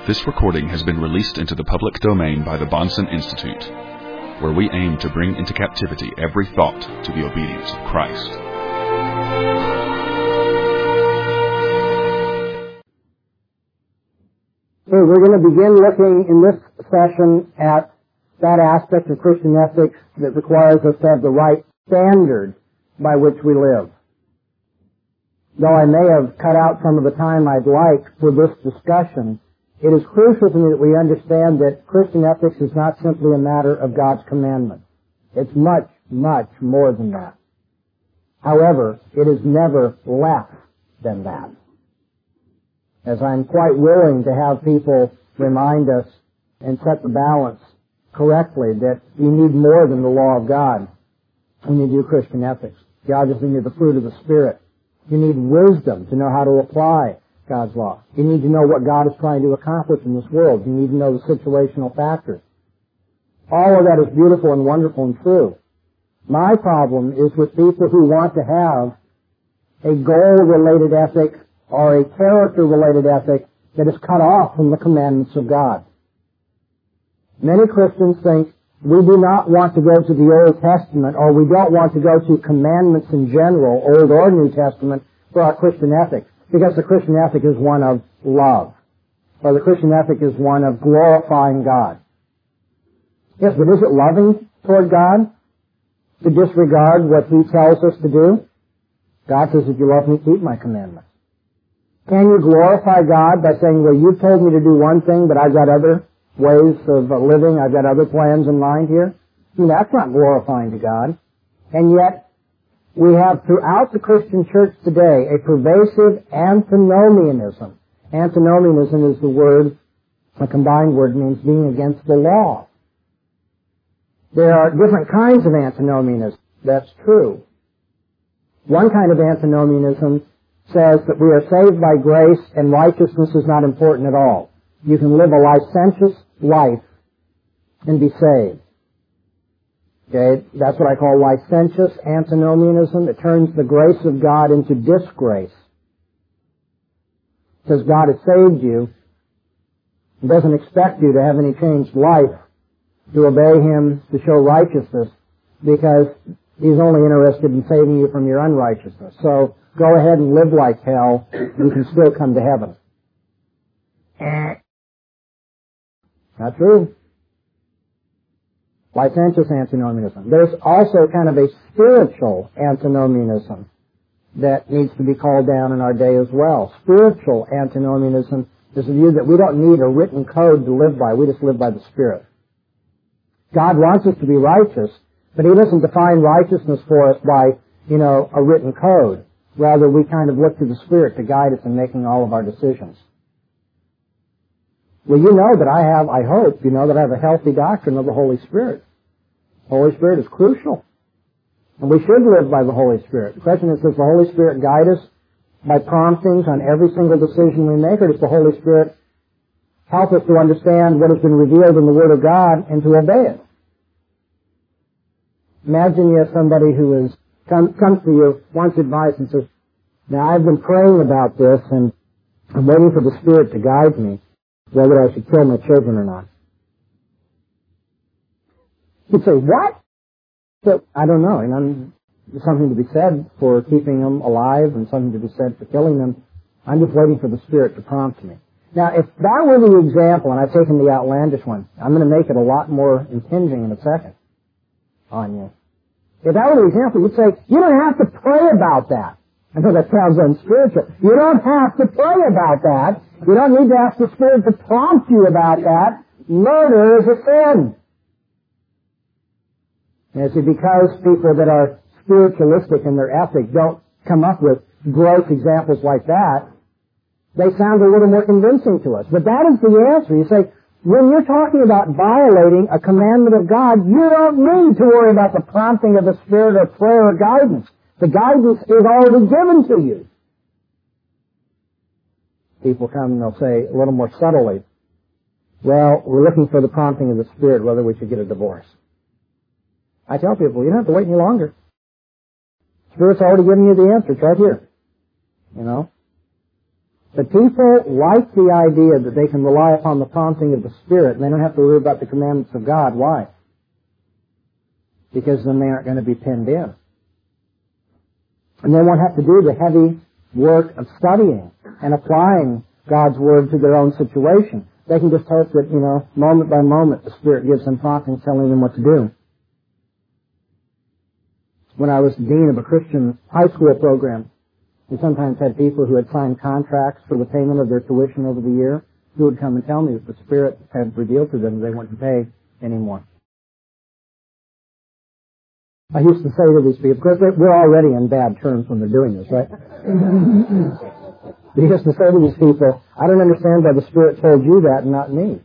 This recording has been released into the public domain by the Bahnsen Institute, where we aim to bring into captivity every thought to the obedience of Christ. Okay, we're going to begin looking in this session at that aspect of Christian ethics that requires us to have the right standard by which we live. Though I may have cut out some of the time I'd like for this discussion, it is crucial to me that we understand that Christian ethics is not simply a matter of God's commandment. It's much, much more than that. However, it is never less than that. As I'm quite willing to have people remind us and set the balance correctly that you need more than the law of God when you do Christian ethics. You obviously need the fruit of the Spirit. You need wisdom to know how to apply God's law. You need to know what God is trying to accomplish in this world. You need to know the situational factors. All of that is beautiful and wonderful and true. My problem is with people who want to have a goal-related ethic or a character-related ethic that is cut off from the commandments of God. Many Christians think we do not want to go to the Old Testament, or we don't want to go to commandments in general, Old or New Testament, for our Christian ethic, because the Christian ethic is one of love, or the Christian ethic is one of glorifying God. Yes, but is it loving toward God to disregard what He tells us to do? God says, if you love me, keep my commandments. Can you glorify God by saying, well, you've told me to do one thing, but I've got other ways of living, I've got other plans in mind here? That's not glorifying to God. And yet, we have throughout the Christian church today a pervasive antinomianism. Antinomianism is the word, a combined word, means being against the law. There are different kinds of antinomianism. That's true. One kind of antinomianism says that we are saved by grace and righteousness is not important at all. You can live a licentious life and be saved. Okay, that's what I call licentious antinomianism. It turns the grace of God into disgrace. Because God has saved you, He doesn't expect you to have any changed life, to obey Him, to show righteousness, because He's only interested in saving you from your unrighteousness. So go ahead and live like hell, you can still come to heaven. Not true. Licentious antinomianism. There's also kind of a spiritual antinomianism that needs to be called down in our day as well. Spiritual antinomianism is the view that we don't need a written code to live by. We just live by the Spirit. God wants us to be righteous, but He doesn't define righteousness for us by, a written code. Rather, we kind of look to the Spirit to guide us in making all of our decisions. Well, you know that I hope you know that I have a healthy doctrine of the Holy Spirit. The Holy Spirit is crucial. And we should live by the Holy Spirit. The question is, does the Holy Spirit guide us by promptings on every single decision we make, or does the Holy Spirit help us to understand what has been revealed in the Word of God and to obey it? Imagine you have somebody who comes to you, wants advice, and says, now I've been praying about this, and I'm waiting for the Spirit to guide me whether I should kill my children or not. You'd say, what? So, I don't know. There's something to be said for keeping them alive and something to be said for killing them. I'm just waiting for the Spirit to prompt me. Now, if that were the example, and I've taken the outlandish one, I'm going to make it a lot more impinging in a second on you. If that were the example, you'd say, you don't have to pray about that. I know that sounds unspiritual. You don't have to pray about that. You don't need to ask the Spirit to prompt you about that. Murder is a sin. And see, because people that are spiritualistic in their ethic don't come up with gross examples like that, they sound a little more convincing to us. But that is the answer. You say, when you're talking about violating a commandment of God, you don't need to worry about the prompting of the Spirit or prayer or guidance. The guidance is already given to you. People come and they'll say a little more subtly, well, we're looking for the prompting of the Spirit whether we should get a divorce. I tell people, you don't have to wait any longer. The Spirit's already given you the answer. It's right here. But people like the idea that they can rely upon the prompting of the Spirit and they don't have to worry about the commandments of God. Why? Because then they aren't going to be pinned in. And they won't have to do the heavy work of studying and applying God's Word to their own situation. They can just hope that, moment by moment the Spirit gives them promptings telling them what to do. When I was dean of a Christian high school program, we sometimes had people who had signed contracts for the payment of their tuition over the year who would come and tell me that the Spirit had revealed to them they wouldn't pay anymore. I used to say to these people, because we're already in bad terms when they're doing this, right? I used to say to these people, I don't understand why the Spirit told you that and not me.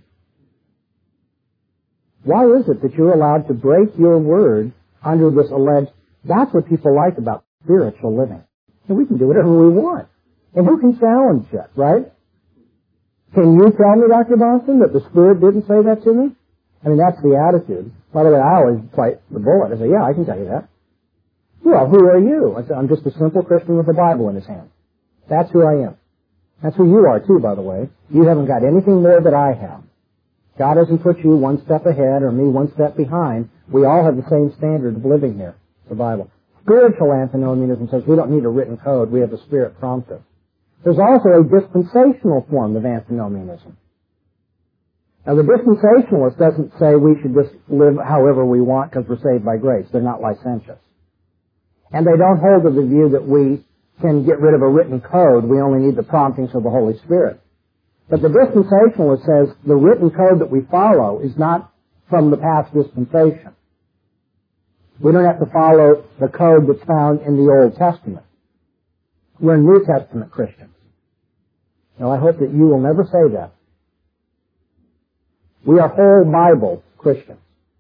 Why is it that you're allowed to break your word under this alleged... That's what people like about spiritual living. And we can do whatever we want. And who can challenge that, right? Can you tell me, Dr. Bonson, that the Spirit didn't say that to me? I mean, that's the attitude. By the way, I always fight the bullet. I say, yeah, I can tell you that. Well, who are you? I say, I'm just a simple Christian with a Bible in his hand. That's who I am. That's who you are, too, by the way. You haven't got anything more that I have. God hasn't put you one step ahead or me one step behind. We all have the same standard of living here, the Bible. Spiritual antinomianism says we don't need a written code. We have the Spirit prompt us. There's also a dispensational form of antinomianism. Now, the dispensationalist doesn't say we should just live however we want because we're saved by grace. They're not licentious. And they don't hold to the view that we can get rid of a written code. We only need the promptings of the Holy Spirit. But the dispensationalist says the written code that we follow is not from the past dispensation. We don't have to follow the code that's found in the Old Testament. We're New Testament Christians. Now, I hope that you will never say that. We are whole Bible Christians.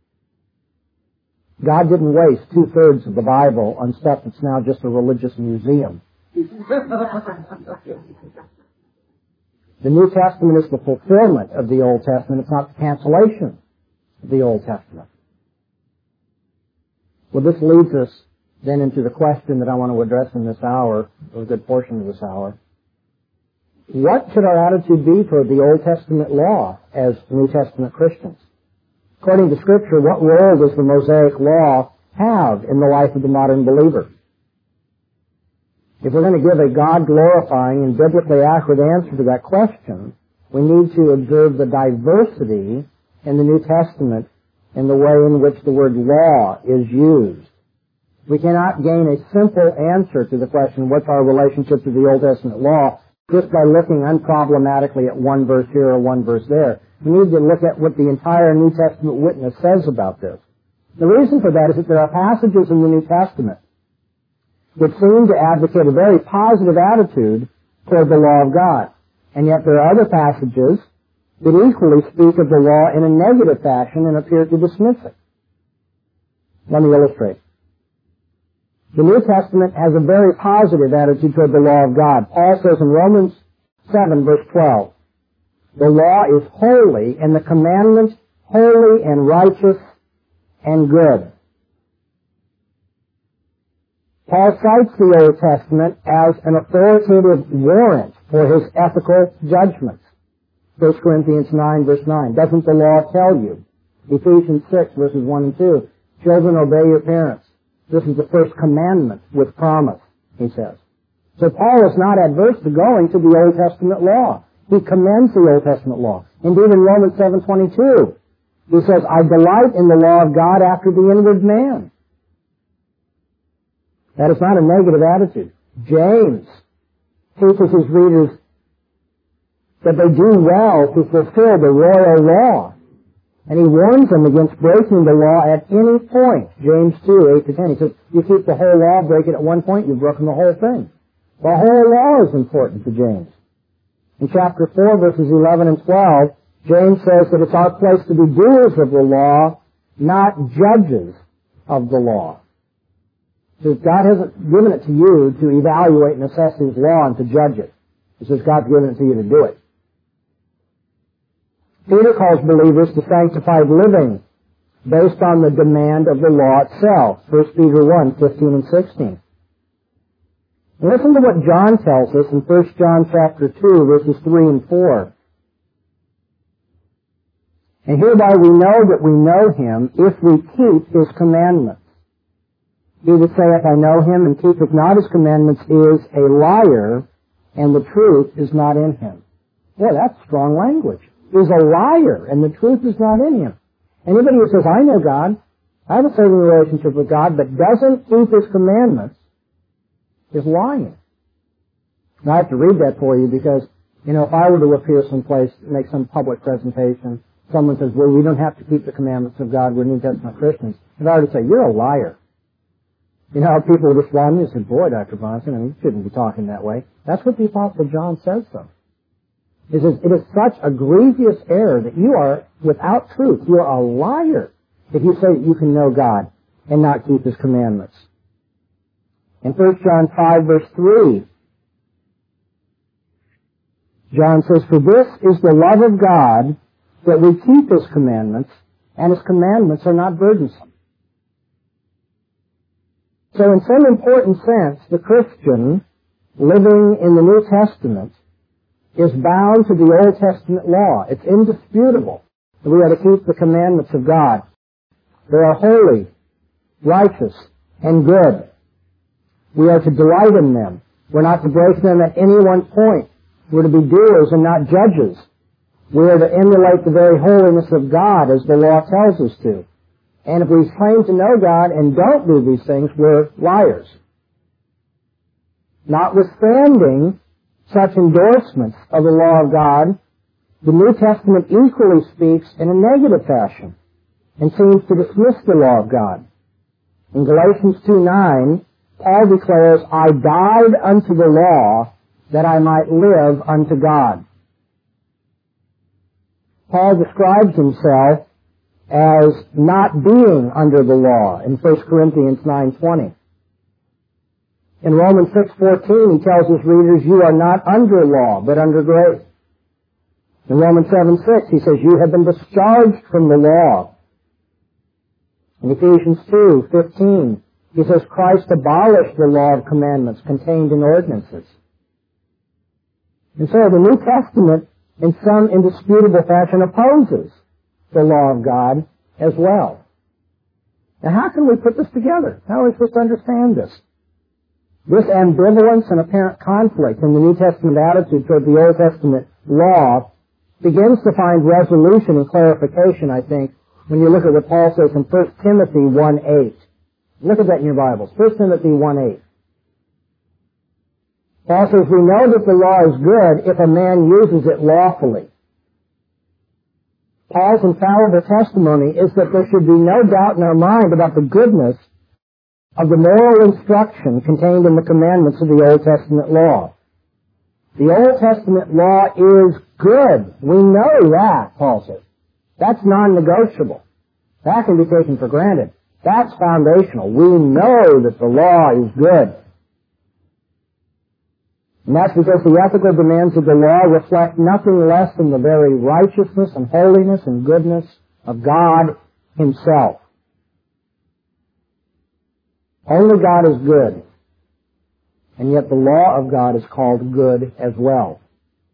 God didn't waste 2/3 of the Bible on stuff that's now just a religious museum. The New Testament is the fulfillment of the Old Testament. It's not the cancellation of the Old Testament. Well, this leads us then into the question that I want to address in this hour, or a good portion of this hour. What should our attitude be toward the Old Testament law as New Testament Christians? According to Scripture, what role does the Mosaic law have in the life of the modern believer? If we're going to give a God-glorifying and biblically accurate answer to that question, we need to observe the diversity in the New Testament in the way in which the word law is used. We cannot gain a simple answer to the question, what's our relationship to the Old Testament law, just by looking unproblematically at one verse here or one verse there. We need to look at what the entire New Testament witness says about this. The reason for that is that there are passages in the New Testament which seem to advocate a very positive attitude toward the law of God. And yet there are other passages that equally speak of the law in a negative fashion and appear to dismiss it. Let me illustrate. The New Testament has a very positive attitude toward the law of God. Paul says in Romans 7, verse 12, the law is holy, and the commandment holy and righteous and good. Paul cites the Old Testament as an authoritative warrant for his ethical judgments. 1 Corinthians 9, verse 9. Doesn't the law tell you? Ephesians 6, verses 1 and 2. Children, obey your parents. This is the first commandment with promise, he says. So Paul is not adverse to going to the Old Testament law. He commends the Old Testament law. Indeed, in Romans 7:22, he says, I delight in the law of God after the inward man. That is not a negative attitude. James teaches his readers that they do well to fulfill the royal law. And he warns them against breaking the law at any point. James 2, 8-10. He says, you keep the whole law, break it at one point, you've broken the whole thing. The whole law is important to James. In chapter 4, verses 11 and 12, James says that it's our place to be doers of the law, not judges of the law. He says God hasn't given it to you to evaluate and assess his law and to judge it. He says God's given it to you to do it. Peter calls believers to sanctified living based on the demand of the law itself. 1 Peter 1, 15 and 16. Listen to what John tells us in 1 John chapter 2, verses 3 and 4. And hereby we know that we know him if we keep his commandments. He that saith, I know him, and keepeth not his commandments is a liar, and the truth is not in him. Boy, that's strong language. He's a liar, and the truth is not in him. Anybody who says, I know God, I have a saving relationship with God, but doesn't keep his commandments, is lying. Now, I have to read that for you because, if I were to appear someplace, make some public presentation, someone says, well, we don't have to keep the commandments of God, we're New Testament Christians. And I would say, you're a liar. You know how people would respond to me and say, boy, Dr. Bronson, you shouldn't be talking that way. That's what the Apostle John says, though. He says, it is such a grievous error that you are without truth. You are a liar if you say that you can know God and not keep his commandments. In 1 John 5, verse 3, John says, for this is the love of God, that we keep his commandments, and his commandments are not burdensome. So in some important sense, the Christian living in the New Testament is bound to the Old Testament law. It's indisputable that we are to keep the commandments of God. They are holy, righteous, and good. We are to delight in them. We're not to break them at any one point. We're to be doers and not judges. We are to emulate the very holiness of God as the law tells us to. And if we claim to know God and don't do these things, we're liars. Notwithstanding such endorsements of the law of God, the New Testament equally speaks in a negative fashion and seems to dismiss the law of God. In Galatians 2:9, Paul declares, I died unto the law that I might live unto God. Paul describes himself as not being under the law in 1 Corinthians 9:20. In Romans 6:14, he tells his readers, you are not under law, but under grace. In Romans 7:6, he says, you have been discharged from the law. In Ephesians 2:15, he says, Christ abolished the law of commandments contained in ordinances. And so the New Testament, in some indisputable fashion, opposes the law of God as well. Now, how can we put this together? How are we supposed to understand this? This ambivalence and apparent conflict in the New Testament attitude toward the Old Testament law begins to find resolution and clarification, I think, when you look at what Paul says in 1 Timothy 1:8. Look at that in your Bibles. 1 Timothy 1:8. Paul says, we know that the law is good if a man uses it lawfully. Paul's infallible testimony is that there should be no doubt in our mind about the goodness of the moral instruction contained in the commandments of the Old Testament law. The Old Testament law is good. We know that, Paul says. That's non-negotiable. That can be taken for granted. That's foundational. We know that the law is good. And that's because the ethical demands of the law reflect nothing less than the very righteousness and holiness and goodness of God himself. Only God is good. And yet the law of God is called good as well.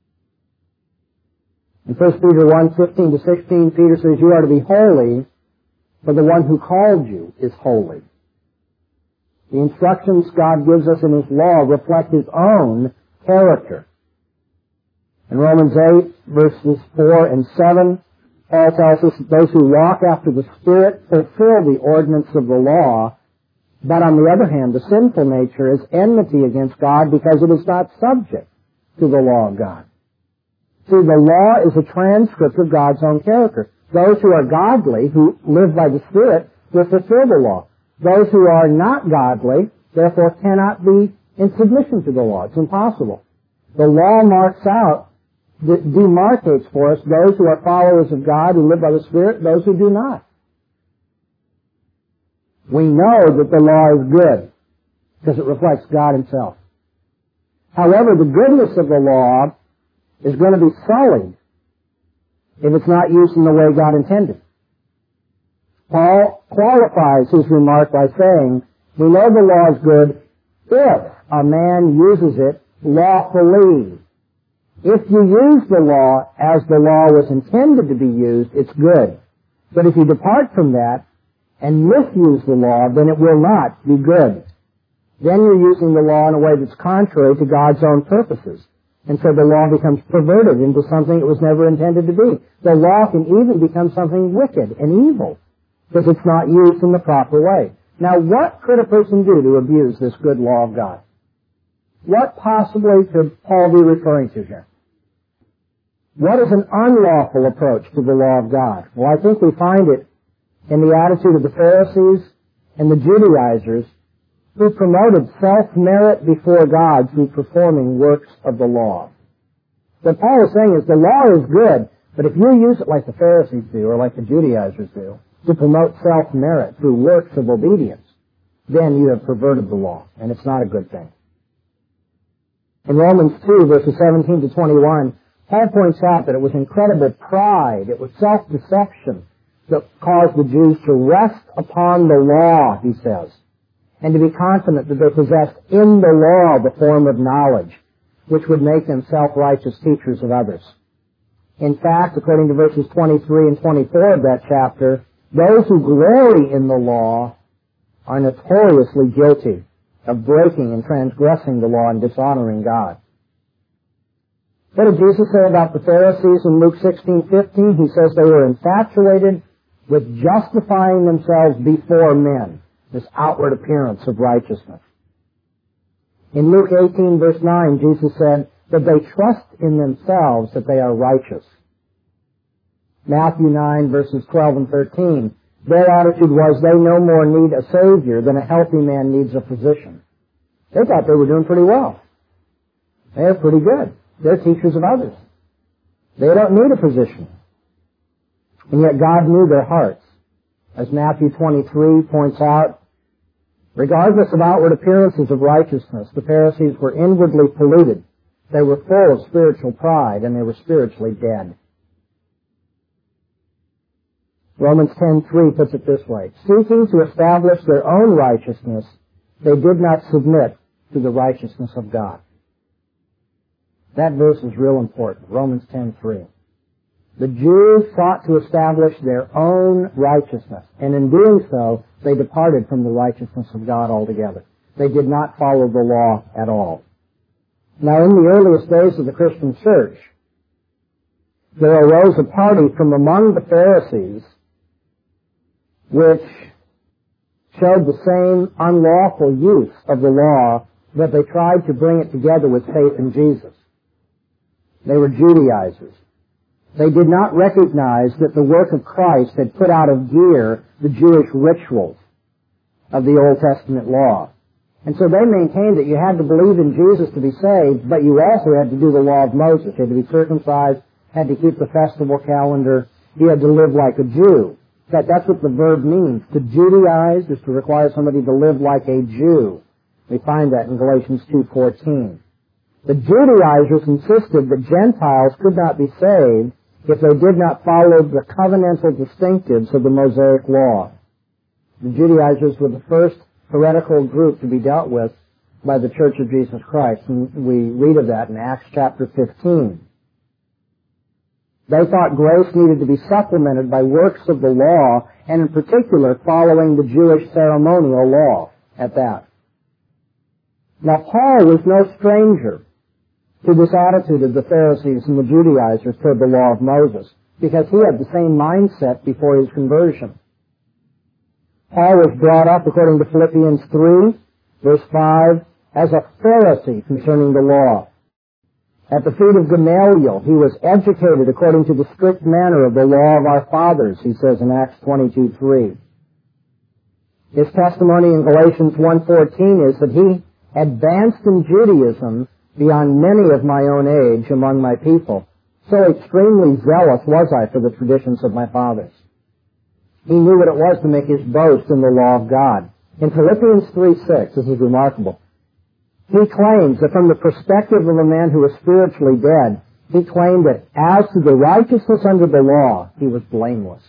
In 1 Peter 1:15-16, Peter says, you are to be holy, for the one who called you is holy. The instructions God gives us in his law reflect his own character. In Romans 8, verses 4 and 7, Paul tells us that those who walk after the Spirit fulfill the ordinance of the law, but on the other hand, the sinful nature is enmity against God because it is not subject to the law of God. See, the law is a transcript of God's own character. Those who are godly, who live by the Spirit, will fulfill the law. Those who are not godly, therefore, cannot be in submission to the law. It's impossible. The law marks out, demarcates for us those who are followers of God, who live by the Spirit, those who do not. We know that the law is good because it reflects God himself. However, the goodness of the law is going to be sullied if it's not used in the way God intended. Paul qualifies his remark by saying, we know the law is good if a man uses it lawfully. If you use the law as the law was intended to be used, it's good. But if you depart from that and misuse the law, then it will not be good. Then you're using the law in a way that's contrary to God's own purposes. And so the law becomes perverted into something it was never intended to be. The law can even become something wicked and evil because it's not used in the proper way. Now, what could a person do to abuse this good law of God? What possibly could Paul be referring to here? What is an unlawful approach to the law of God? Well, I think we find it in the attitude of the Pharisees and the Judaizers who promoted self-merit before God through performing works of the law. What Paul is saying is the law is good, but if you use it like the Pharisees do or like the Judaizers do to promote self-merit through works of obedience, then you have perverted the law, and it's not a good thing. In Romans 2, verses 17 to 21, Paul points out that it was incredible pride, it was self-deception that caused the Jews to rest upon the law, he says, and to be confident that they possessed in the law the form of knowledge, which would make them self-righteous teachers of others. In fact, according to verses 23 and 24 of that chapter, those who glory in the law are notoriously guilty of breaking and transgressing the law and dishonoring God. What did Jesus say about the Pharisees in Luke 16:15? He says they were infatuated with justifying themselves before men, this outward appearance of righteousness. In Luke 18, verse 9, Jesus said that they trust in themselves that they are righteous. Matthew 9, verses 12 and 13, their attitude was they no more need a Savior than a healthy man needs a physician. They thought they were doing pretty well. They're pretty good. They're teachers of others. They don't need a physician. And yet God knew their hearts. As Matthew 23 points out, regardless of outward appearances of righteousness, the Pharisees were inwardly polluted. They were full of spiritual pride, and they were spiritually dead. Romans 10:3 puts it this way, seeking to establish their own righteousness, they did not submit to the righteousness of God. That verse is real important, Romans 10:3. The Jews sought to establish their own righteousness, and in doing so, they departed from the righteousness of God altogether. They did not follow the law at all. Now, in the earliest days of the Christian church, there arose a party from among the Pharisees which showed the same unlawful use of the law, but they tried to bring it together with faith in Jesus. They were Judaizers. They did not recognize that the work of Christ had put out of gear the Jewish rituals of the Old Testament law. And so they maintained that you had to believe in Jesus to be saved, but you also had to do the law of Moses. You had to be circumcised, had to keep the festival calendar, you had to live like a Jew. That's what the verb means. To Judaize is to require somebody to live like a Jew. We find that in Galatians 2:14. The Judaizers insisted that Gentiles could not be saved if they did not follow the covenantal distinctives of the Mosaic law. The Judaizers were the first heretical group to be dealt with by the Church of Jesus Christ, and we read of that in Acts chapter 15. They thought grace needed to be supplemented by works of the law, and in particular following the Jewish ceremonial law at that. Now Paul was no stranger to this attitude of the Pharisees and the Judaizers toward the law of Moses, because he had the same mindset before his conversion. Paul was brought up, according to Philippians 3, verse 5, as a Pharisee concerning the law. At the feet of Gamaliel, he was educated according to the strict manner of the law of our fathers, he says in Acts 22:3. His testimony in Galatians 1:14 is that he advanced in Judaism beyond many of my own age among my people. So extremely zealous was I for the traditions of my fathers. He knew what it was to make his boast in the law of God. In Philippians 3:6, this is remarkable, he claims that from the perspective of a man who was spiritually dead, he claimed that as to the righteousness under the law, he was blameless.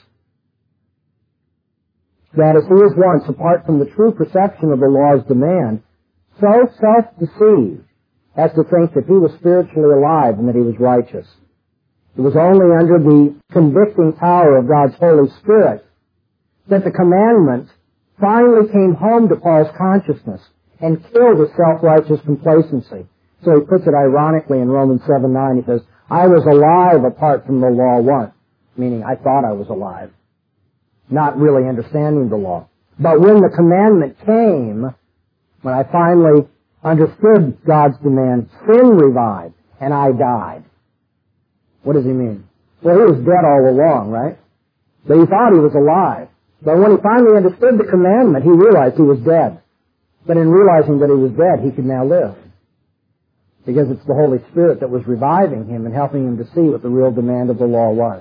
That as he was once, apart from the true perception of the law's demand, so self-deceived as to think that he was spiritually alive and that he was righteous. It was only under the convicting power of God's Holy Spirit that the commandment finally came home to Paul's consciousness and killed his self-righteous complacency. So he puts it ironically in Romans 7:9. He says, I was alive apart from the law once, meaning I thought I was alive, not really understanding the law. But when the commandment came, when I finally understood God's demand, sin revived, and I died. What does he mean? Well, he was dead all along, right? But he thought he was alive. But when he finally understood the commandment, he realized he was dead. But in realizing that he was dead, he could now live. Because it's the Holy Spirit that was reviving him and helping him to see what the real demand of the law was.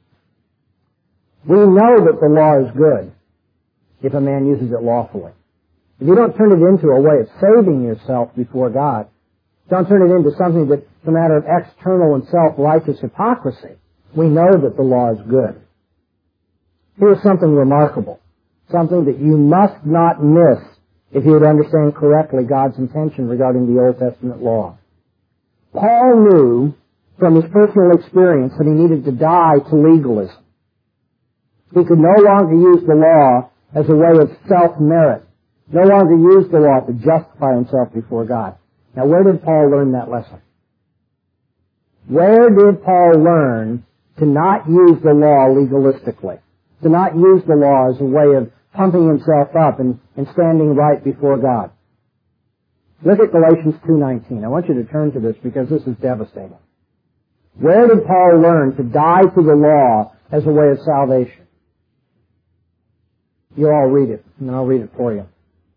We know that the law is good if a man uses it lawfully. If you don't turn it into a way of saving yourself before God, don't turn it into something that's a matter of external and self-righteous hypocrisy. We know that the law is good. Here's something remarkable, something that you must not miss if you would understand correctly God's intention regarding the Old Testament law. Paul knew from his personal experience that he needed to die to legalism. He could no longer use the law as a way of self-merit, no longer use the law to justify himself before God. Now, where did Paul learn that lesson? Where did Paul learn to not use the law legalistically, to not use the law as a way of pumping himself up and standing right before God? Look at Galatians 2:19. I want you to turn to this because this is devastating. Where did Paul learn to die to the law as a way of salvation? You all read it, and I'll read it for you.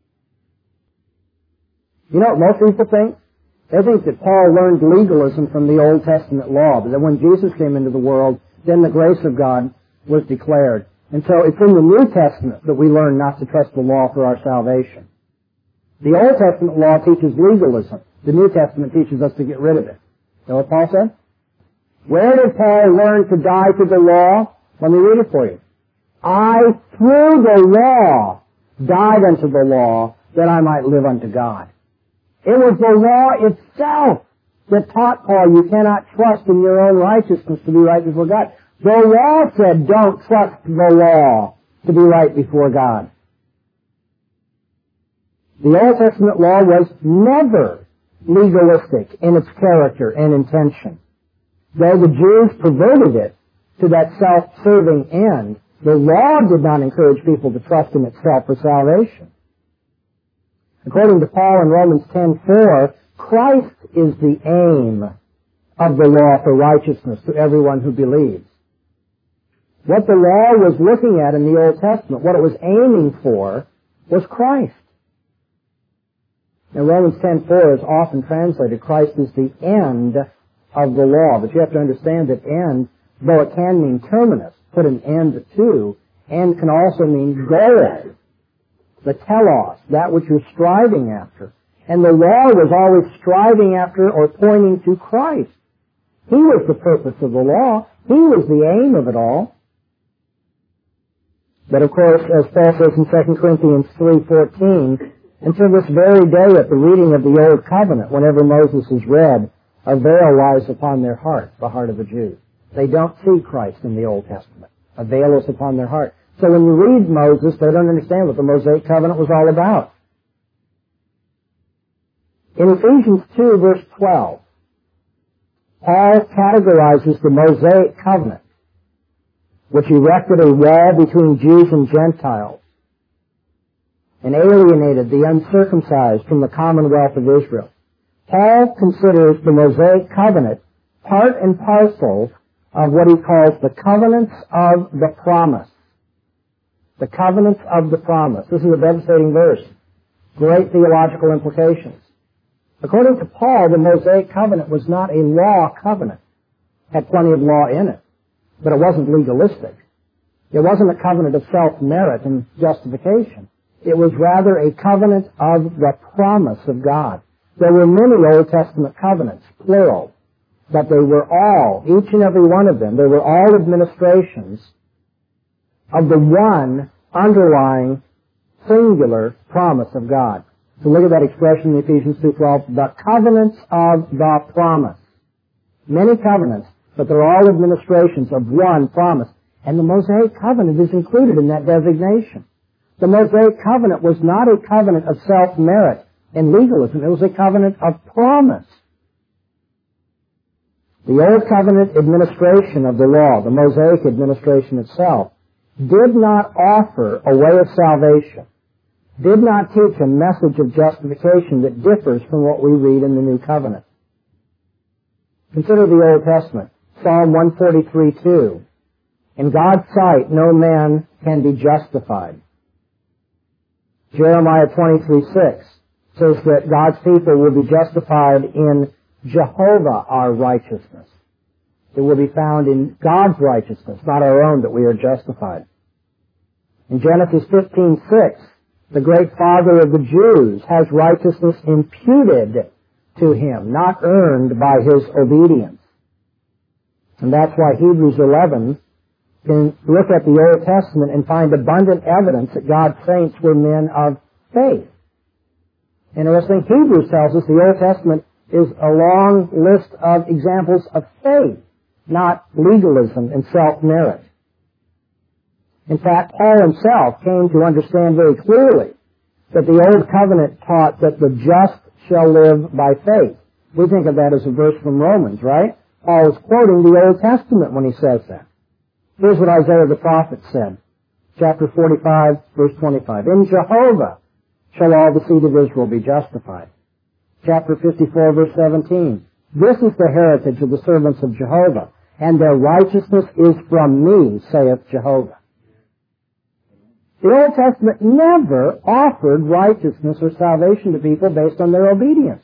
You know what most people think? They think that Paul learned legalism from the Old Testament law, but that when Jesus came into the world, then the grace of God was declared. And so it's in the New Testament that we learn not to trust the law for our salvation. The Old Testament law teaches legalism. The New Testament teaches us to get rid of it. You know what Paul said? Where did Paul learn to die to the law? Let me read it for you. I, through the law, died unto the law that I might live unto God. It was the law itself that taught Paul you cannot trust in your own righteousness to be right before God. The law said don't trust the law to be right before God. The Old Testament law was never legalistic in its character and intention. Though the Jews perverted it to that self-serving end, the law did not encourage people to trust in itself for salvation. According to Paul in Romans 10:4, Christ is the aim of the law for righteousness to everyone who believes. What the law was looking at in the Old Testament, what it was aiming for, was Christ. Now, Romans 10:4 is often translated, Christ is the end of the law. But you have to understand that end, though it can mean terminus, put an end to, end can also mean goal. The telos, that which you're striving after. And the law was always striving after or pointing to Christ. He was the purpose of the law. He was the aim of it all. But of course, as Paul says in 2 Corinthians 3:14, until this very day at the reading of the Old Covenant, whenever Moses is read, a veil lies upon their heart, the heart of the Jew. They don't see Christ in the Old Testament. A veil is upon their heart. So when you read Moses, they don't understand what the Mosaic Covenant was all about. In Ephesians 2, verse 12, Paul categorizes the Mosaic Covenant, which erected a wall between Jews and Gentiles and alienated the uncircumcised from the commonwealth of Israel. Paul considers the Mosaic Covenant part and parcel of what he calls the covenants of the promise. The covenants of the promise. This is a devastating verse. Great theological implications. According to Paul, the Mosaic Covenant was not a law covenant. It had plenty of law in it, but it wasn't legalistic. It wasn't a covenant of self-merit and justification. It was rather a covenant of the promise of God. There were many Old Testament covenants, plural, but they were all, each and every one of them, they were all administrations of the one underlying singular promise of God. So look at that expression in Ephesians 2:12, the covenants of the promise. Many covenants, but they're all administrations of one promise. And the Mosaic covenant is included in that designation. The Mosaic covenant was not a covenant of self-merit and legalism. It was a covenant of promise. The Old Covenant administration of the law, the Mosaic administration itself, did not offer a way of salvation, did not teach a message of justification that differs from what we read in the New Covenant. Consider the Old Testament. Psalm 143:2. In God's sight, no man can be justified. Jeremiah 23:6 says that God's people will be justified in Jehovah, our righteousness. It will be found in God's righteousness, not our own, that we are justified. In Genesis 15:6, the great father of the Jews has righteousness imputed to him, not earned by his obedience. And that's why Hebrews 11 can look at the Old Testament and find abundant evidence that God's saints were men of faith. Interesting, Hebrews tells us the Old Testament is a long list of examples of faith, not legalism and self-merit. In fact, Paul himself came to understand very clearly that the Old Covenant taught that the just shall live by faith. We think of that as a verse from Romans, right? Paul is quoting the Old Testament when he says that. Here's what Isaiah the prophet said, chapter 45, verse 25. In Jehovah shall all the seed of Israel be justified. Chapter 54, verse 17. This is the heritage of the servants of Jehovah, and their righteousness is from me, saith Jehovah. The Old Testament never offered righteousness or salvation to people based on their obedience.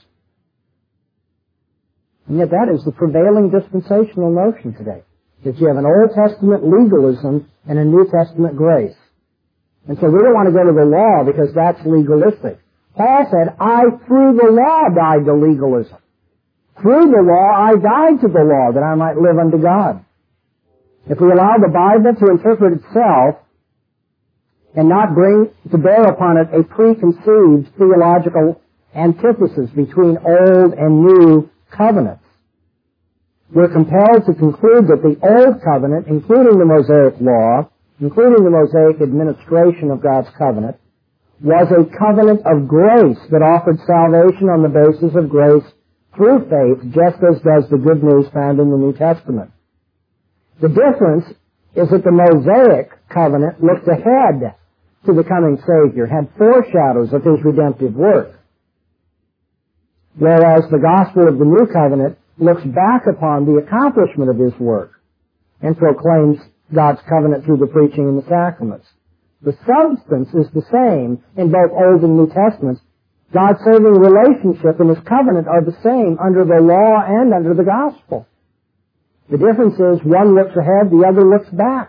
And yet that is the prevailing dispensational notion today, that you have an Old Testament legalism and a New Testament grace. And so we don't want to go to the law because that's legalistic. Paul said, I through the law died to legalism. Through the law I died to the law that I might live unto God. If we allow the Bible to interpret itself and not bring to bear upon it a preconceived theological antithesis between old and new covenants, we're compelled to conclude that the Old Covenant, including the Mosaic Law, including the Mosaic administration of God's covenant, was a covenant of grace that offered salvation on the basis of grace through faith, just as does the good news found in the New Testament. The difference is that the Mosaic covenant looked ahead to the coming Savior, had foreshadows of his redemptive work, whereas the gospel of the New Covenant looks back upon the accomplishment of his work and proclaims God's covenant through the preaching and the sacraments. The substance is the same in both Old and New Testaments. God's saving relationship and his covenant are the same under the law and under the gospel. The difference is one looks ahead, the other looks back.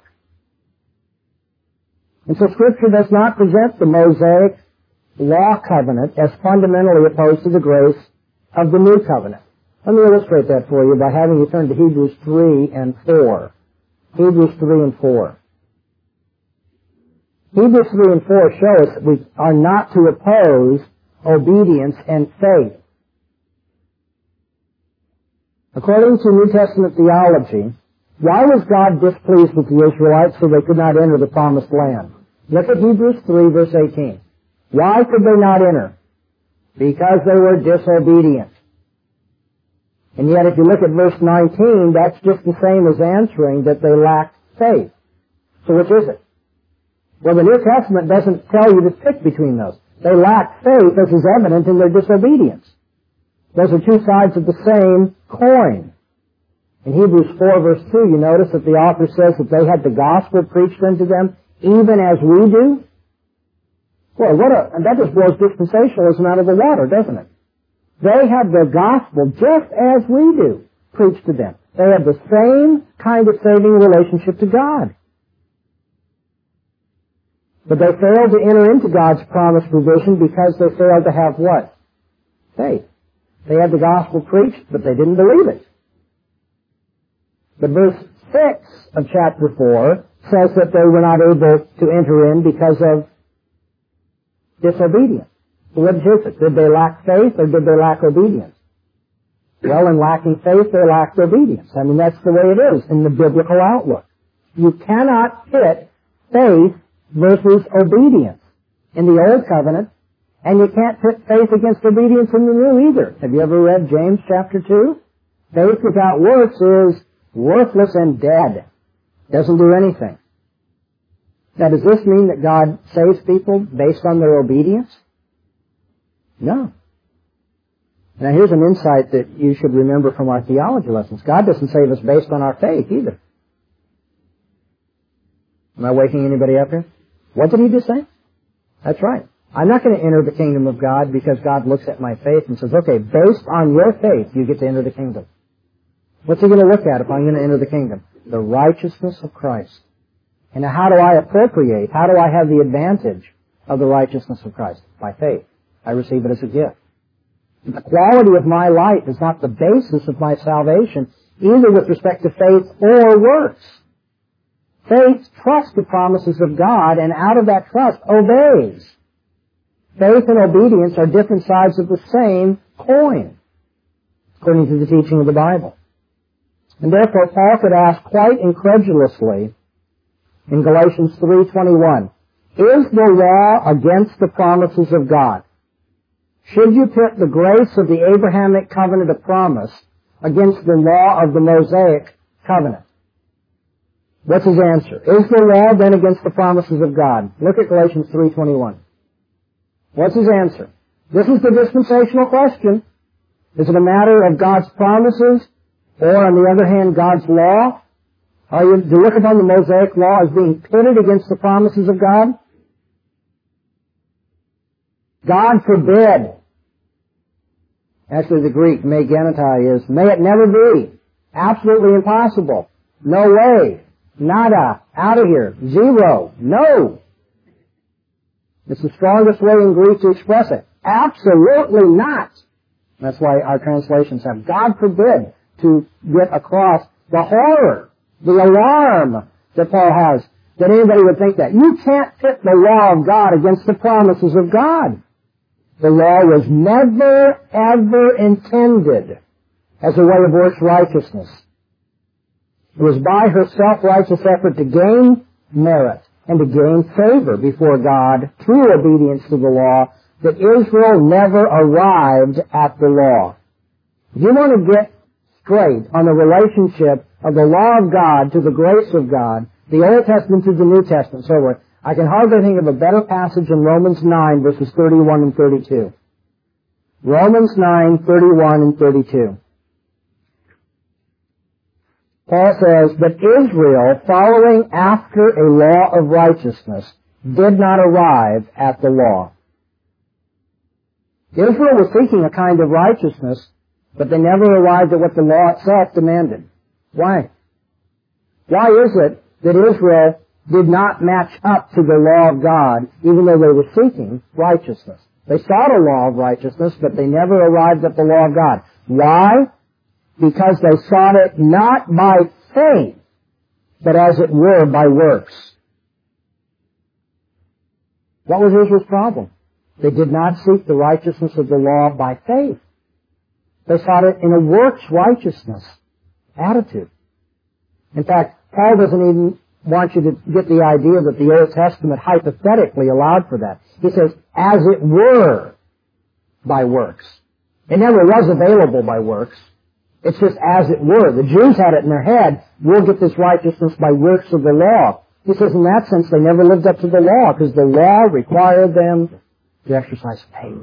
And so Scripture does not present the Mosaic law covenant as fundamentally opposed to the grace of the New Covenant. Let me illustrate that for you by having you turn to Hebrews 3 and 4. Hebrews 3 and 4. Hebrews 3 and 4 show us that we are not to oppose obedience and faith. According to New Testament theology, why was God displeased with the Israelites so they could not enter the promised land? Look at Hebrews 3, verse 18. Why could they not enter? Because they were disobedient. And yet if you look at verse 19, that's just the same as answering that they lacked faith. So which is it? Well, the New Testament doesn't tell you to pick between those. They lack faith, as is evident in their disobedience. Those are two sides of the same coin. In Hebrews 4, verse 2, you notice that the author says that they had the gospel preached unto them even as we do. Well, that just blows dispensationalism out of the water, doesn't it? They have the gospel just as we do preached to them. They have the same kind of saving relationship to God. But they failed to enter into God's promised provision because they failed to have what? Faith. They had the gospel preached, but they didn't believe it. But verse 6 of chapter 4 says that they were not able to enter in because of disobedience. So what is it? Did they lack faith or did they lack obedience? Well, in lacking faith, they lacked obedience. I mean, that's the way it is in the biblical outlook. You cannot pit faith versus obedience in the Old Covenant, and you can't pit faith against obedience in the New either. Have you ever read James chapter 2? Faith without works is worthless and dead. Doesn't do anything. Now, does this mean that God saves people based on their obedience? No. Now, here's an insight that you should remember from our theology lessons. God doesn't save us based on our faith either. Am I waking anybody up here? What did he just say? That's right. I'm not going to enter the kingdom of God because God looks at my faith and says, okay, based on your faith, you get to enter the kingdom. What's he going to look at if I'm going to enter the kingdom? The righteousness of Christ. And now how do I appropriate? How do I have the advantage of the righteousness of Christ? By faith. I receive it as a gift. The quality of my life is not the basis of my salvation, either with respect to faith or works. Faith trusts the promises of God, and out of that trust obeys. Faith and obedience are different sides of the same coin, according to the teaching of the Bible. And therefore, Paul could ask quite incredulously in Galatians 3:21, is the law against the promises of God? Should you put the grace of the Abrahamic covenant of promise against the law of the Mosaic covenant? What's his answer? Is the law then against the promises of God? Look at Galatians 3:21. What's his answer? This is the dispensational question. Is it a matter of God's promises, or on the other hand, God's law? Are you to look upon the Mosaic law as being pitted against the promises of God? God forbid. Actually, the Greek, me genetai, is, may it never be. Absolutely impossible. No way. Nada. Out of here. Zero. No. It's the strongest way in Greek to express it. Absolutely not. That's why our translations have God forbid to get across the horror, the alarm that Paul has, that anybody would think that. You can't pit the law of God against the promises of God. The law was never, ever intended as a way of works righteousness. It was by her self-righteous effort to gain merit and to gain favor before God through obedience to the law that Israel never arrived at the law. If you want to get straight on the relationship of the law of God to the grace of God, the Old Testament to the New Testament, so forth, I can hardly think of a better passage in Romans 9, verses 31 and 32. Romans 9, 31 and 32. Paul says, but Israel, following after a law of righteousness, did not arrive at the law. Israel was seeking a kind of righteousness, but they never arrived at what the law itself demanded. Why? Why is it that Israel did not match up to the law of God, even though they were seeking righteousness? They sought a law of righteousness, but they never arrived at the law of God. Why? Because they sought it not by faith, but as it were by works. What was Israel's problem? They did not seek the righteousness of the law by faith. They sought it in a works righteousness attitude. In fact, Paul doesn't even want you to get the idea that the Old Testament hypothetically allowed for that. He says, as it were by works. It never was available by works. It's just as it were. The Jews had it in their head, we'll get this righteousness by works of the law. He says in that sense they never lived up to the law because the law required them to exercise faith.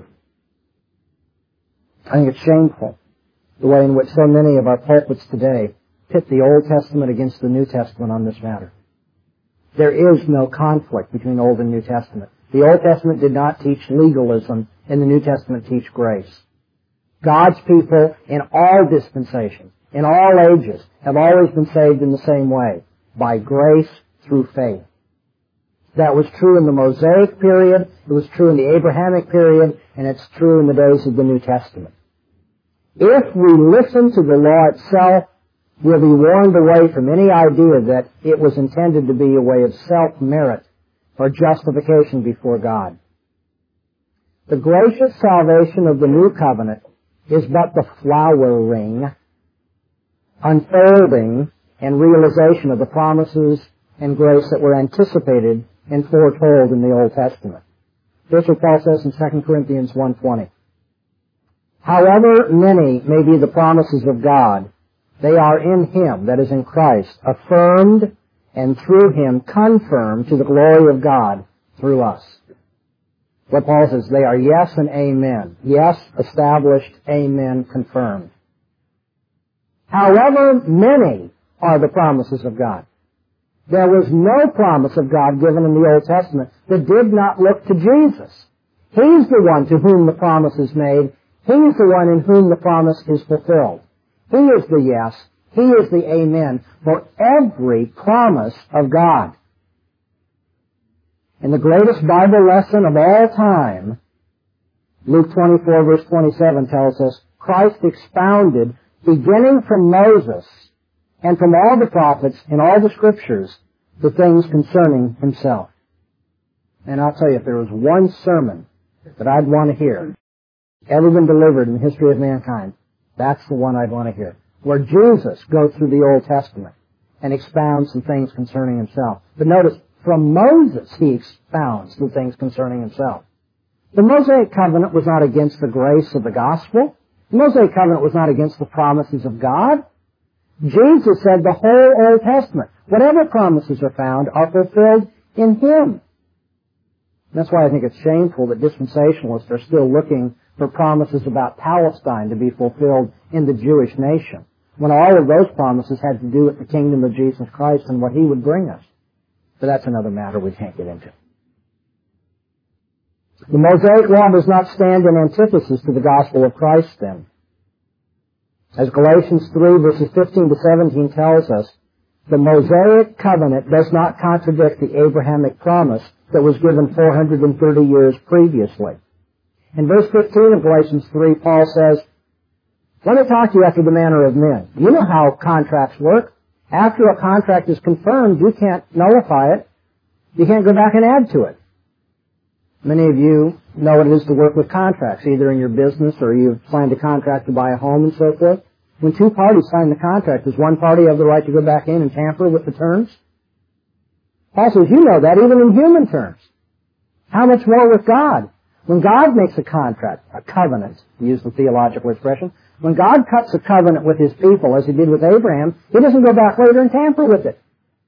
I think it's shameful the way in which so many of our pulpits today pit the Old Testament against the New Testament on this matter. There is no conflict between Old and New Testament. The Old Testament did not teach legalism, and the New Testament teach grace. God's people in all dispensations, in all ages, have always been saved in the same way, by grace through faith. That was true in the Mosaic period, it was true in the Abrahamic period, and it's true in the days of the New Testament. If we listen to the law itself, we'll be warned away from any idea that it was intended to be a way of self-merit or justification before God. The gracious salvation of the new covenant is but the flowering, unfolding, and realization of the promises and grace that were anticipated and foretold in the Old Testament. Here's what Paul says in 2 Corinthians 1:20. However many may be the promises of God, they are in Him, that is in Christ, affirmed and through Him confirmed to the glory of God through us. What Paul says, they are yes and amen. Yes, established, amen, confirmed. However many are the promises of God. There was no promise of God given in the Old Testament that did not look to Jesus. He's the one to whom the promise is made. He's the one in whom the promise is fulfilled. He is the yes. He is the amen for every promise of God. And the greatest Bible lesson of all time, Luke 24 verse 27 tells us, Christ expounded, beginning from Moses and from all the prophets in all the scriptures, the things concerning Himself. And I'll tell you, if there was one sermon that I'd want to hear, ever been delivered in the history of mankind, that's the one I'd want to hear. Where Jesus goes through the Old Testament and expounds some things concerning Himself. But notice, from Moses He expounds the things concerning Himself. The Mosaic covenant was not against the grace of the gospel. The Mosaic covenant was not against the promises of God. Jesus said the whole Old Testament, whatever promises are found, are fulfilled in Him. That's why I think it's shameful that dispensationalists are still looking for promises about Palestine to be fulfilled in the Jewish nation, when all of those promises had to do with the kingdom of Jesus Christ and what He would bring us. But that's another matter we can't get into. The Mosaic law does not stand in antithesis to the gospel of Christ then. As Galatians 3 verses 15 to 17 tells us, the Mosaic covenant does not contradict the Abrahamic promise that was given 430 years previously. In verse 15 of Galatians 3, Paul says, let me talk to you after the manner of men. You know how contracts work. After a contract is confirmed, you can't nullify it. You can't go back and add to it. Many of you know what it is to work with contracts, either in your business or you've signed a contract to buy a home and so forth. When two parties sign the contract, does one party have the right to go back in and tamper with the terms? Paul says, you know that even in human terms. How much more with God? When God makes a contract, a covenant, to use the theological expression, when God cuts a covenant with His people, as He did with Abraham, He doesn't go back later and tamper with it.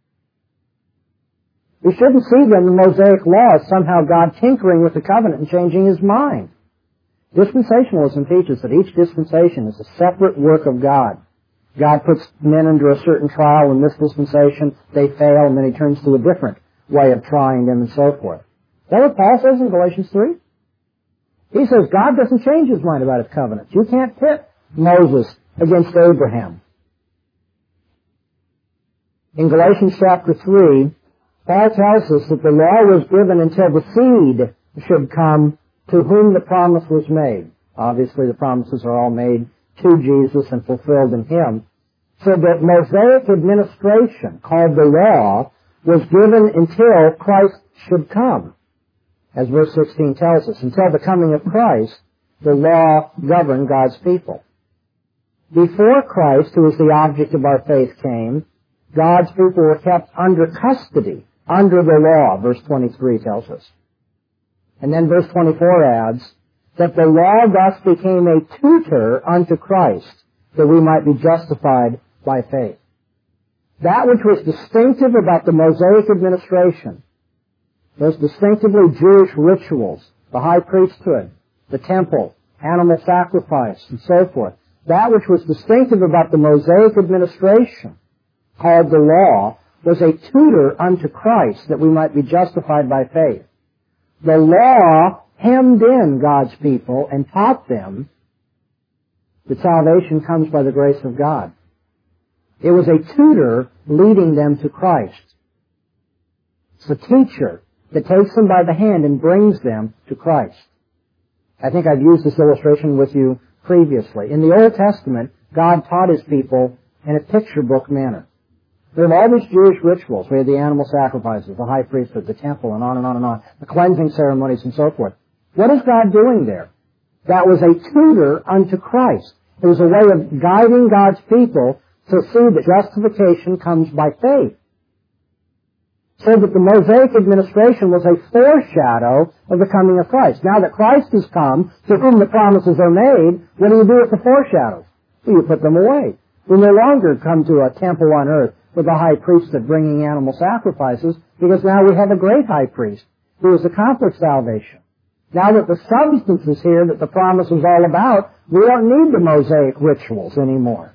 We shouldn't see then the Mosaic law as somehow God tinkering with the covenant and changing His mind. Dispensationalism teaches that each dispensation is a separate work of God. God puts men under a certain trial in this dispensation, they fail, and then He turns to a different way of trying them and so forth. Is that what Paul says in Galatians 3? He says God doesn't change His mind about His covenants. You can't pit Moses against Abraham. In Galatians chapter 3, Paul tells us that the law was given until the seed should come to whom the promise was made. Obviously, the promises are all made to Jesus and fulfilled in Him. So that Mosaic administration, called the law, was given until Christ should come. As verse 16 tells us, until the coming of Christ, the law governed God's people. Before Christ, who is the object of our faith, came, God's people were kept under custody, under the law, verse 23 tells us. And then verse 24 adds, that the law thus became a tutor unto Christ, that we might be justified by faith. That which was distinctive about the Mosaic administration, those distinctively Jewish rituals, the high priesthood, the temple, animal sacrifice, and so forth, that which was distinctive about the Mosaic administration, called the law, was a tutor unto Christ, that we might be justified by faith. The law hemmed in God's people and taught them that salvation comes by the grace of God. It was a tutor leading them to Christ. It's a teacher that takes them by the hand and brings them to Christ. I think I've used this illustration with you previously. In the Old Testament, God taught His people in a picture book manner. We have all these Jewish rituals. We have the animal sacrifices, the high priesthood, the temple, and on and on and on, the cleansing ceremonies and so forth. What is God doing there? That was a tutor unto Christ. It was a way of guiding God's people to see that justification comes by faith. So that the Mosaic administration was a foreshadow of the coming of Christ. Now that Christ has come, to whom the promises are made, what do you do with the foreshadows? Well, you put them away. We no longer come to a temple on earth with a high priesthood bringing animal sacrifices, because now we have a great high priest who has accomplished salvation. Now that the substance is here that the promise was all about, we don't need the Mosaic rituals anymore.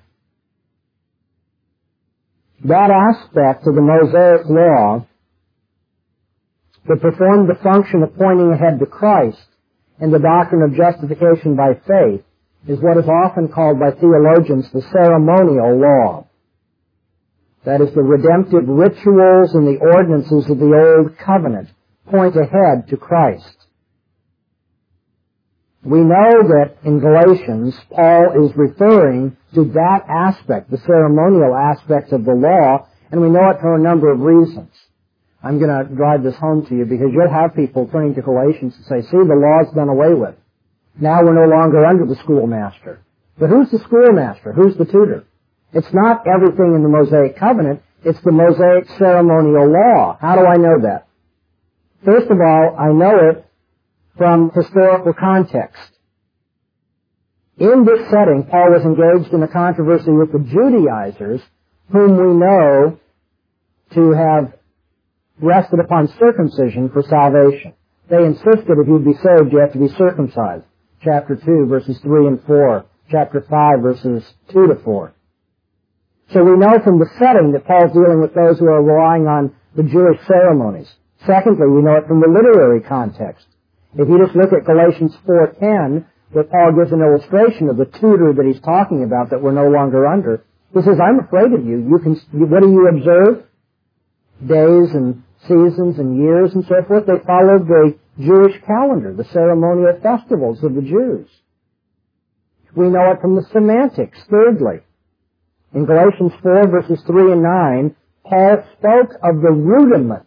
That aspect of the Mosaic law that performed the function of pointing ahead to Christ and the doctrine of justification by faith is what is often called by theologians the ceremonial law. That is, the redemptive rituals and the ordinances of the Old Covenant point ahead to Christ. We know that in Galatians, Paul is referring to that aspect, the ceremonial aspect of the law, and we know it for a number of reasons. I'm going to drive this home to you because you'll have people turning to Galatians and say, see, the law's done away with. Now we're no longer under the schoolmaster. But who's the schoolmaster? Who's the tutor? It's not everything in the Mosaic covenant. It's the Mosaic ceremonial law. How do I know that? First of all, I know it from historical context. In this setting, Paul was engaged in a controversy with the Judaizers, whom we know to have rested upon circumcision for salvation. They insisted if you'd be saved, you have to be circumcised. Chapter 2, verses 3 and 4. Chapter 5, verses 2 to 4. So we know from the setting that Paul's dealing with those who are relying on the Jewish ceremonies. Secondly, we know it from the literary context. If you just look at Galatians 4:10, where Paul gives an illustration of the tutor that he's talking about that we're no longer under, he says, I'm afraid of you. What do you observe? Days and seasons and years and so forth. They followed the Jewish calendar, the ceremonial festivals of the Jews. We know it from the semantics. Thirdly, in Galatians 4, verses 3 and 9, Paul spoke of the rudiments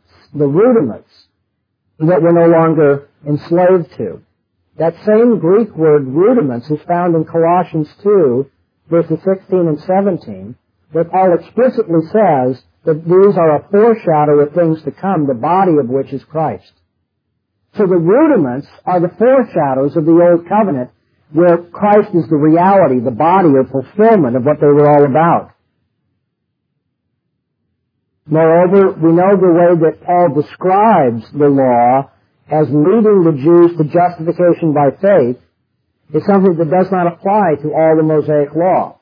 that we're no longer enslaved to. That same Greek word, rudiments, is found in Colossians 2, verses 16 and 17, where Paul explicitly says that these are a foreshadow of things to come, the body of which is Christ. So the rudiments are the foreshadows of the Old Covenant, where Christ is the reality, the body or fulfillment of what they were all about. Moreover, we know the way that Paul describes the law as leading the Jews to justification by faith is something that does not apply to all the Mosaic law.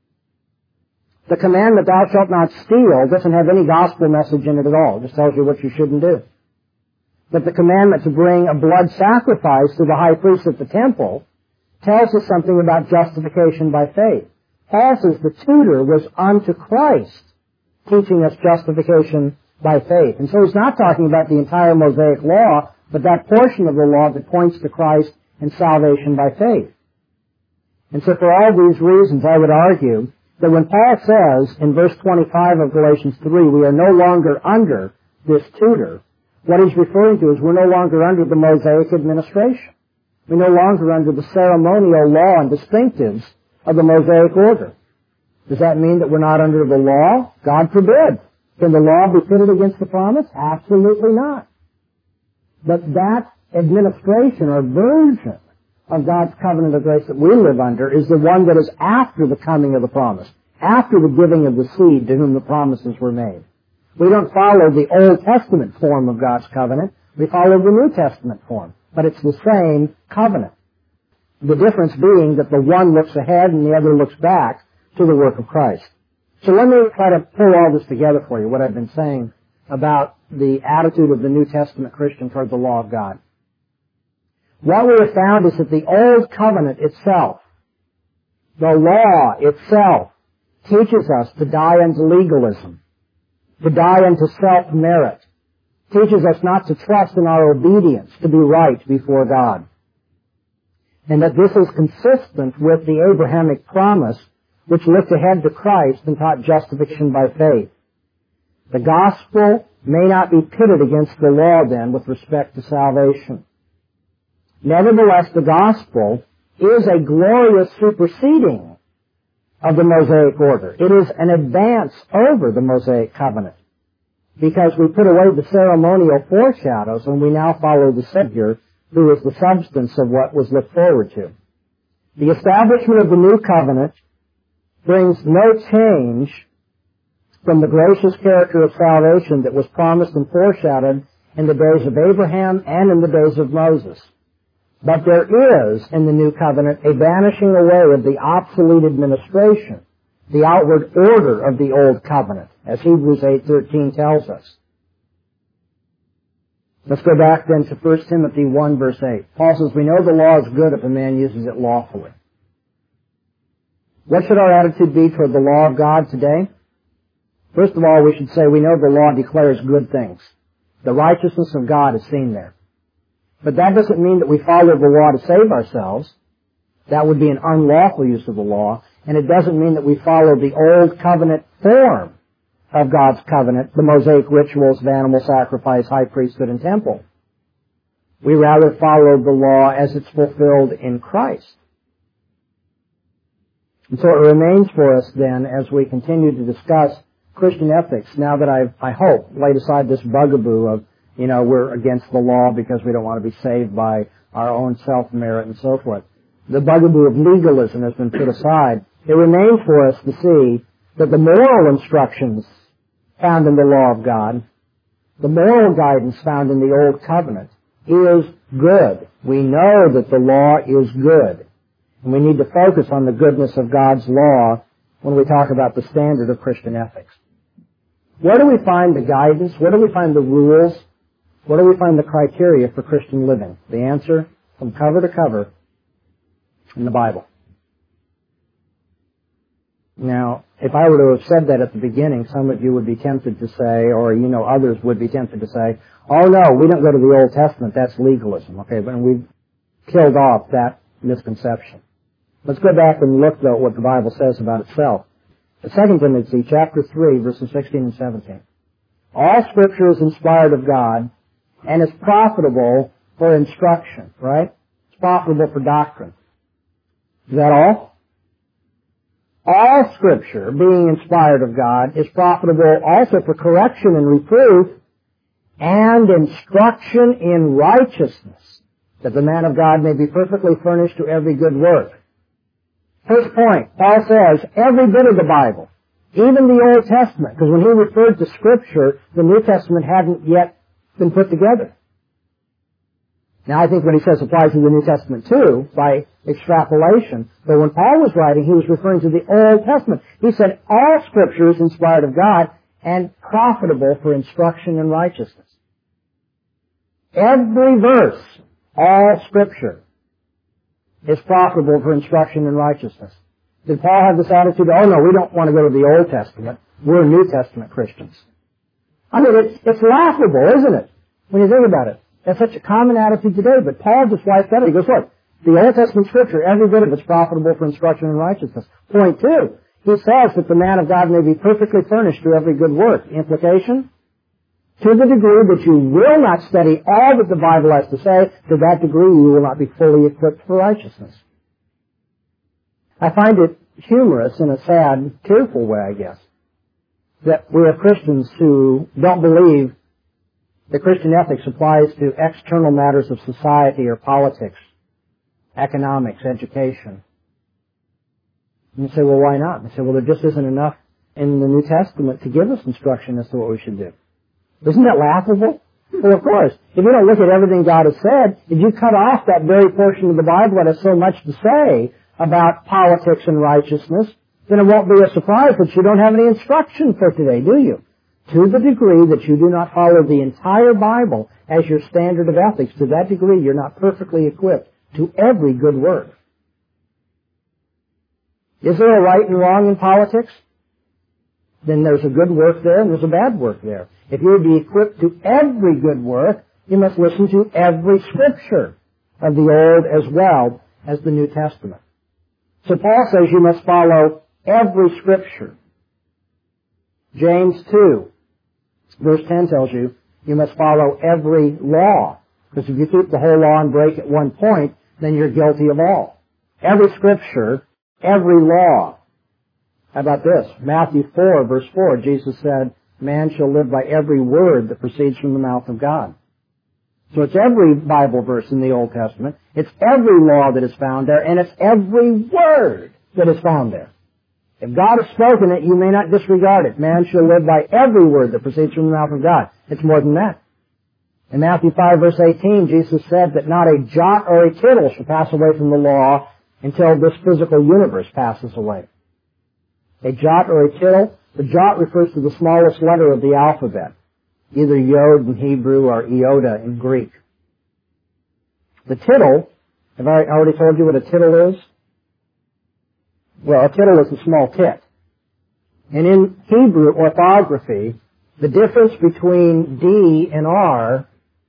The commandment, thou shalt not steal, doesn't have any gospel message in it at all. It just tells you what you shouldn't do. But the commandment to bring a blood sacrifice to the high priest at the temple tells us something about justification by faith. Paul says the tutor was unto Christ, teaching us justification by faith. And so he's not talking about the entire Mosaic law, but that portion of the law that points to Christ and salvation by faith. And so for all these reasons, I would argue that when Paul says in verse 25 of Galatians 3, we are no longer under this tutor, what he's referring to is we're no longer under the Mosaic administration. We're no longer under the ceremonial law and distinctives of the Mosaic order. Does that mean that we're not under the law? God forbid. Can the law be pitted against the promise? Absolutely not. But that administration or version of God's covenant of grace that we live under is the one that is after the coming of the promise, after the giving of the seed to whom the promises were made. We don't follow the Old Testament form of God's covenant. We follow the New Testament form. But it's the same covenant. The difference being that the one looks ahead and the other looks back to the work of Christ. So let me try to pull all this together for you, what I've been saying about the attitude of the New Testament Christian toward the law of God. What we have found is that the Old Covenant itself, the law itself, teaches us to die unto legalism, to die unto self-merit, teaches us not to trust in our obedience to be right before God, and that this is consistent with the Abrahamic promise which looked ahead to Christ and taught justification by faith. The gospel may not be pitted against the law then with respect to salvation. Nevertheless, the gospel is a glorious superseding of the Mosaic order. It is an advance over the Mosaic covenant, because we put away the ceremonial foreshadows and we now follow the Savior, who is the substance of what was looked forward to. The establishment of the new covenant brings no change from the gracious character of salvation that was promised and foreshadowed in the days of Abraham and in the days of Moses. But there is, in the new covenant, a vanishing away of the obsolete administration, the outward order of the old covenant, as Hebrews 8:13 tells us. Let's go back then to 1 Timothy 1, verse 8. Paul says, we know the law is good if a man uses it lawfully. What should our attitude be toward the law of God today? First of all, we should say we know the law declares good things. The righteousness of God is seen there. But that doesn't mean that we follow the law to save ourselves. That would be an unlawful use of the law. And it doesn't mean that we follow the old covenant form of God's covenant, the Mosaic rituals of animal sacrifice, high priesthood, and temple. We rather follow the law as it's fulfilled in Christ. And so it remains for us then, as we continue to discuss Christian ethics, now that I hope, laid aside this bugaboo of, we're against the law because we don't want to be saved by our own self-merit and so forth. The bugaboo of legalism has been put aside. It remains for us to see that the moral instructions found in the law of God, the moral guidance found in the Old Covenant, is good. We know that the law is good. And we need to focus on the goodness of God's law when we talk about the standard of Christian ethics. Where do we find the guidance? Where do we find the rules? Where do we find the criteria for Christian living? The answer, from cover to cover, in the Bible. Now, if I were to have said that at the beginning, some of you would be tempted to say, or others would be tempted to say, oh no, we don't go to the Old Testament, that's legalism. Okay, but we've killed off that misconception. Let's go back and look, though, at what the Bible says about itself. 2 Timothy chapter 3, verses 16 and 17. All Scripture is inspired of God and is profitable for instruction, right? It's profitable for doctrine. Is that all? All Scripture, being inspired of God, is profitable also for correction and reproof and instruction in righteousness, that the man of God may be perfectly furnished to every good work. First point, Paul says every bit of the Bible, even the Old Testament, because when he referred to Scripture, the New Testament hadn't yet been put together. Now, I think what he says applies to the New Testament too, by extrapolation. But when Paul was writing, he was referring to the Old Testament. He said, all Scripture is inspired of God and profitable for instruction in righteousness. Every verse, all Scripture, is profitable for instruction in righteousness. Did Paul have this attitude, oh no, we don't want to go to the Old Testament, we're New Testament Christians? I mean, it's laughable, isn't it, when you think about it? That's such a common attitude today, but Paul just wipes that out. He goes, look, the Old Testament Scripture, every bit of it is profitable for instruction in righteousness. Point two, he says that the man of God may be perfectly furnished to every good work. Implication? To the degree that you will not study all that the Bible has to say, to that degree you will not be fully equipped for righteousness. I find it humorous in a sad, tearful way, I guess, that we are Christians who don't believe that Christian ethics applies to external matters of society or politics, economics, education. And you say, well, why not? And you say, well, there just isn't enough in the New Testament to give us instruction as to what we should do. Isn't that laughable? Well, of course. If you don't look at everything God has said, if you cut off that very portion of the Bible that has so much to say about politics and righteousness, then it won't be a surprise that you don't have any instruction for today, do you? To the degree that you do not follow the entire Bible as your standard of ethics, to that degree you're not perfectly equipped to every good work. Is there a right and wrong in politics? Then there's a good work there and there's a bad work there. If you're to be equipped to every good work, you must listen to every Scripture of the Old as well as the New Testament. So Paul says you must follow every Scripture. James 2, verse 10 tells you, you must follow every law. Because if you keep the whole law and break at one point, then you're guilty of all. Every scripture, every law. How about this? Matthew 4, verse 4, Jesus said, man shall live by every word that proceeds from the mouth of God. So it's every Bible verse in the Old Testament. It's every law that is found there, and it's every word that is found there. If God has spoken it, you may not disregard it. Man shall live by every word that proceeds from the mouth of God. It's more than that. In Matthew 5, verse 18, Jesus said that not a jot or a tittle shall pass away from the law until this physical universe passes away. A jot or a tittle, the jot refers to the smallest letter of the alphabet, either yod in Hebrew or iota in Greek. The tittle, have I already told you what a tittle is? Well, a tittle is a small tit. And in Hebrew orthography, the difference between D and R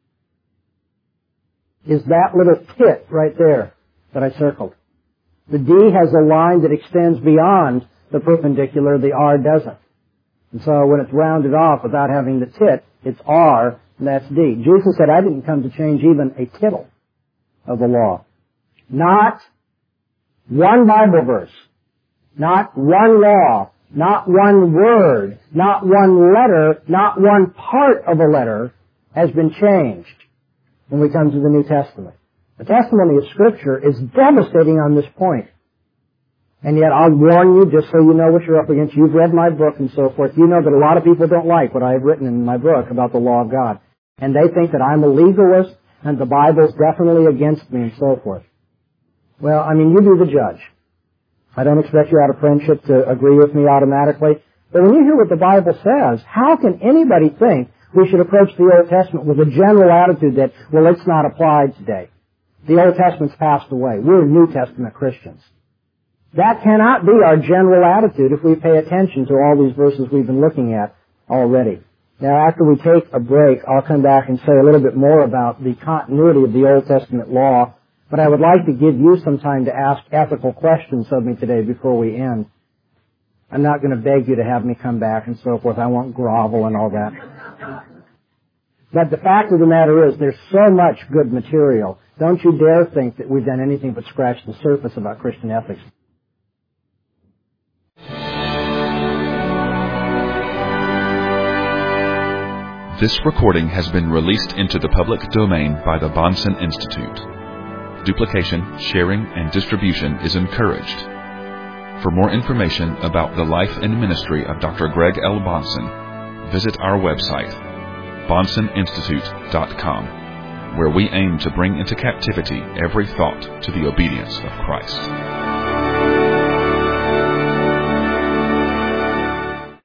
is that little tit right there that I circled. The D has a line that extends beyond the perpendicular, the R doesn't. And so when it's rounded off without having the tit, it's R, and that's D. Jesus said, I didn't come to change even a tittle of the law. Not one Bible verse, not one law, not one word, not one letter, not one part of a letter has been changed when we come to the New Testament. The testimony of Scripture is devastating on this point. And yet I'll warn you, just so you know what you're up against. You've read my book and so forth. You know that a lot of people don't like what I have written in my book about the law of God. And they think that I'm a legalist and the Bible's definitely against me and so forth. Well, I mean, you do the judge. I don't expect you out of friendship to agree with me automatically. But when you hear what the Bible says, how can anybody think we should approach the Old Testament with a general attitude that, well, it's not applied today? The Old Testament's passed away. We're New Testament Christians. That cannot be our general attitude if we pay attention to all these verses we've been looking at already. Now, after we take a break, I'll come back and say a little bit more about the continuity of the Old Testament law, but I would like to give you some time to ask ethical questions of me today before we end. I'm not going to beg you to have me come back and so forth. I won't grovel and all that. But the fact of the matter is, there's so much good material. Don't you dare think that we've done anything but scratch the surface about Christian ethics. This recording has been released into the public domain by the Bahnsen Institute. Duplication, sharing, and distribution is encouraged. For more information about the life and ministry of Dr. Greg L. Bahnsen, visit our website, BahnsenInstitute.com, where we aim to bring into captivity every thought to the obedience of Christ.